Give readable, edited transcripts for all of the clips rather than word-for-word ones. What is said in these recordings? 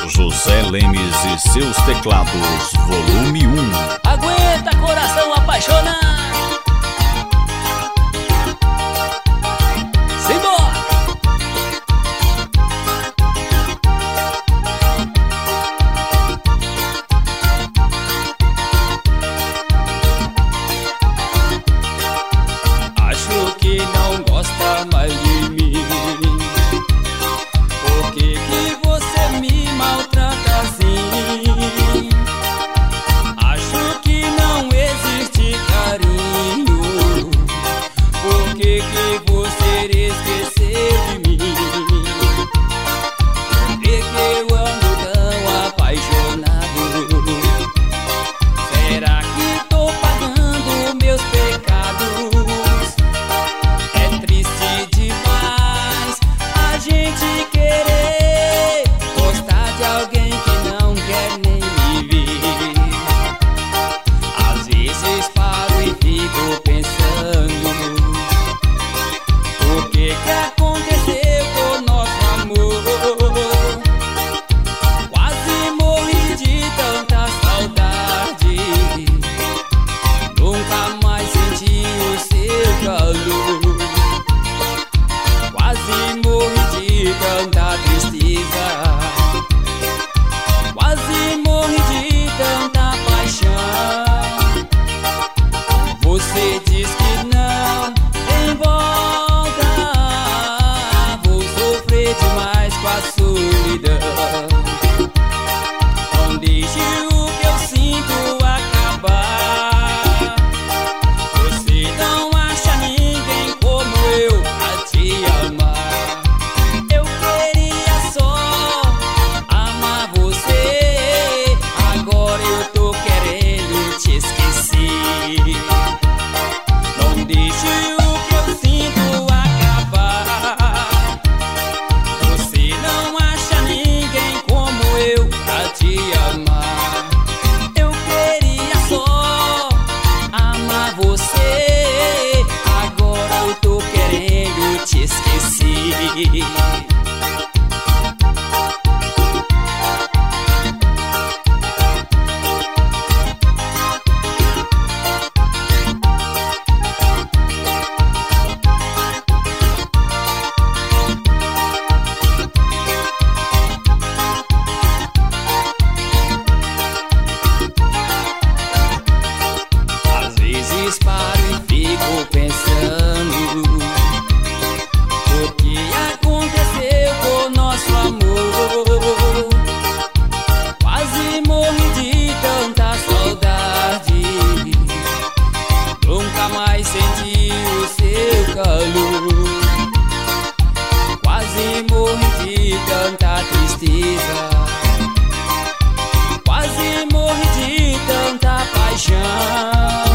José Lemes e seus teclados, volume 1. Aguenta, coração apaixonado. Simbora! Acho que não gosta mais de mim. Por que você me maltrata assim? Acho que não existe carinho. Por que você esqueceu de mim? Por que eu ando tão apaixonado? Será que tô pagando meus pecados? É triste demais a gente querer gostar de alguém que não quer nem me ver. Às vezes paro e fico pensando, o que aconteceu com nosso amor? Quase morri de tanta saudade, nunca mais senti o seu calor. Quase morri de tanta tristeza, quase morri de tanta paixão. Você diz que não tem volta, vou sofrer demais com a solidão. Não deixe o que eu sinto acabar. Você não acha ninguém como eu a te amar. Eu queria só amar você, agora eu tô querendo te esquecer. Não deixe o que eu sinto acabar. Você não acha ninguém como eu pra te amar. Eu queria só amar você, agora eu tô querendo te esquecer. Às vezes paro e fico pensando, o que aconteceu com nosso amor? Quase morri de tanta saudade, nunca mais senti o seu calor. Quase morri de tanta tristeza, quase morri de tanta paixão.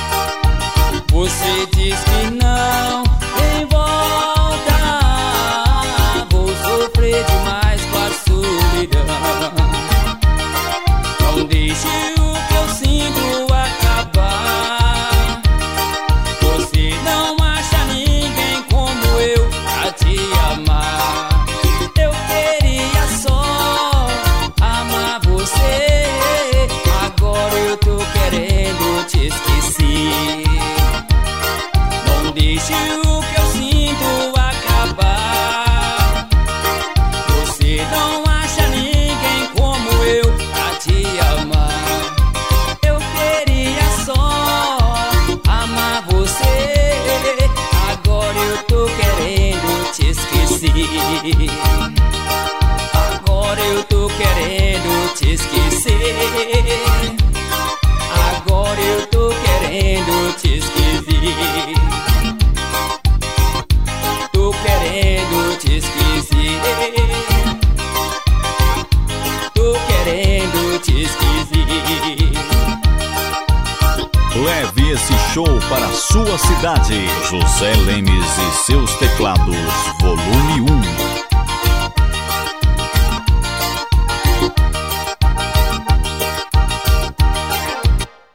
Você diz que não tem volta, vou sofrer demais com a solidão. Não deixe o que eu sinto acabar. Você não acha ninguém como eu pra te amar. Eu queria só amar você, agora eu tô querendo te esquecer. Não deixe o que eu sinto acabar. Você não acha ninguém como eu pra te amar. Eu queria só amar você, agora eu tô querendo te esquecer. Agora eu tô querendo te esquecer. Agora eu tô querendo te esquecer. Tô querendo te esquecer. Tô querendo te esquecer. Leve esse show para a sua cidade. José Lemes e seus teclados, volume 1.